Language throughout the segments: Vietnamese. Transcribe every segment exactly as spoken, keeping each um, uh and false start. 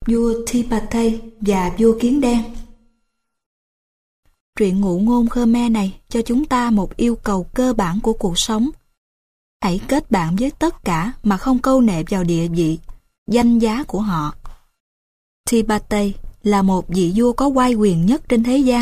Vua Tipatay và vua kiến đen. Truyện ngụ ngôn Khmer này cho chúng ta một yêu cầu cơ bản của cuộc sống. Hãy kết bạn với tất cả mà không câu nệ vào địa vị, danh giá của họ. Tipatay là một vị vua có oai quyền nhất trên thế gian.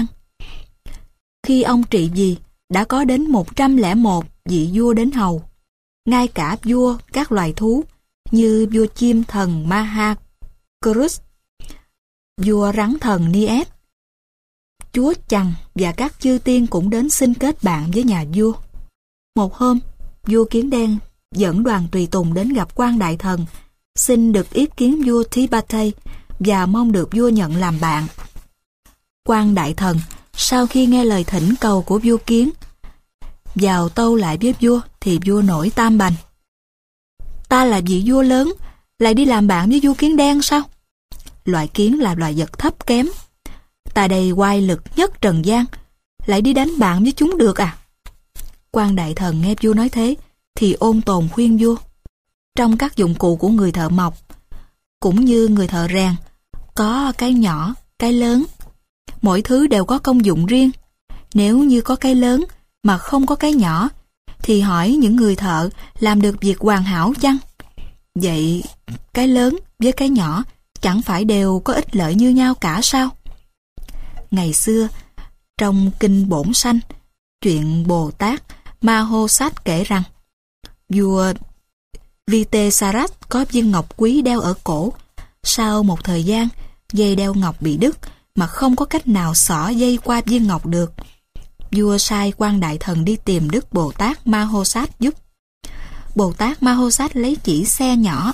Khi ông trị vì, đã có đến một trăm lẻ một vị vua đến hầu, ngay cả vua các loài thú như vua chim thần Mahakrus, vua rắn thần Nied, chúa Chằng và các chư tiên cũng đến xin kết bạn với nhà vua. Một hôm, vua kiến đen dẫn đoàn tùy tùng đến gặp quan đại thần, xin được ý kiến vua Tipatay và mong được vua nhận làm bạn. Quan đại thần sau khi nghe lời thỉnh cầu của vua kiến, vào tâu lại với vua thì vua nổi tam bành. Ta là vị vua lớn, lại đi làm bạn với vua kiến đen sao? Loài kiến là loài vật thấp kém. Ta đây oai lực nhất trần gian, lại đi đánh bạn với chúng được à? Quan đại thần nghe vua nói thế thì ôn tồn khuyên vua. Trong các dụng cụ của người thợ mộc, cũng như người thợ rèn, có cái nhỏ, cái lớn. Mỗi thứ đều có công dụng riêng. Nếu như có cái lớn mà không có cái nhỏ, thì hỏi những người thợ làm được việc hoàn hảo chăng? Vậy cái lớn với cái nhỏ chẳng phải đều có ích lợi như nhau cả sao? Ngày xưa, trong Kinh Bổn Sanh, chuyện Bồ Tát Mahosat kể rằng, vua Vitesarat có viên ngọc quý đeo ở cổ. Sau một thời gian, dây đeo ngọc bị đứt mà không có cách nào xỏ dây qua viên ngọc được. Vua sai quan đại thần đi tìm Đức Bồ Tát Mahosat giúp. Bồ Tát Mahosat lấy chỉ xe nhỏ,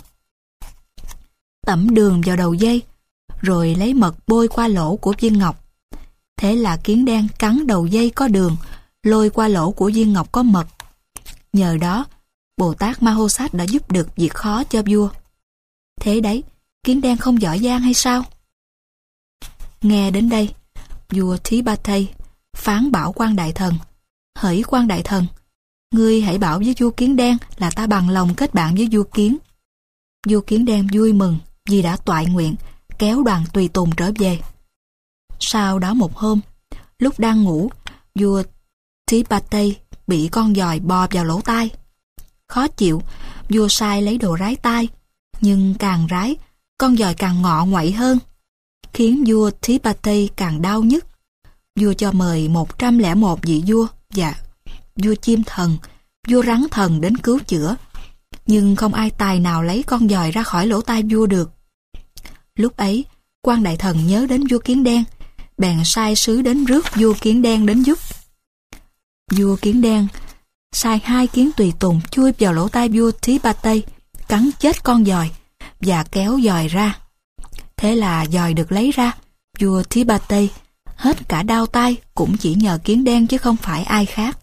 tẩm đường vào đầu dây, rồi lấy mật bôi qua lỗ của viên ngọc. Thế là kiến đen cắn đầu dây có đường, lôi qua lỗ của viên ngọc có mật. Nhờ đó, Bồ Tát Mahosat đã giúp được việc khó cho vua. Thế đấy, kiến đen không giỏi giang hay sao? Nghe đến đây, vua Tipatay phán bảo quan đại thần: hỡi quan đại thần, ngươi hãy bảo với vua kiến đen là ta bằng lòng kết bạn với vua kiến. Vua kiến đen vui mừng vì đã toại nguyện, kéo đoàn tùy tùng trở về. Sau đó một hôm, lúc đang ngủ, vua Tipatay bị con giòi bò vào lỗ tai. Khó chịu, vua sai lấy đồ rái tai, nhưng càng rái, con giòi càng ngọ nguậy hơn, khiến vua Tipatay càng đau nhức. Vua cho mời một trăm lẻ một vị vua và vua chim thần, vua rắn thần đến cứu chữa, nhưng không ai tài nào lấy con giòi ra khỏi lỗ tai vua được. Lúc ấy, quan đại thần nhớ đến vua kiến đen, bèn sai sứ đến rước vua kiến đen đến giúp. Vua kiến đen sai hai kiến tùy tùng chui vào lỗ tai vua Tipatay, cắn chết con giòi và kéo giòi ra. Thế là giòi được lấy ra, vua Tipatay hết cả đau tai cũng chỉ nhờ kiến đen chứ không phải ai khác.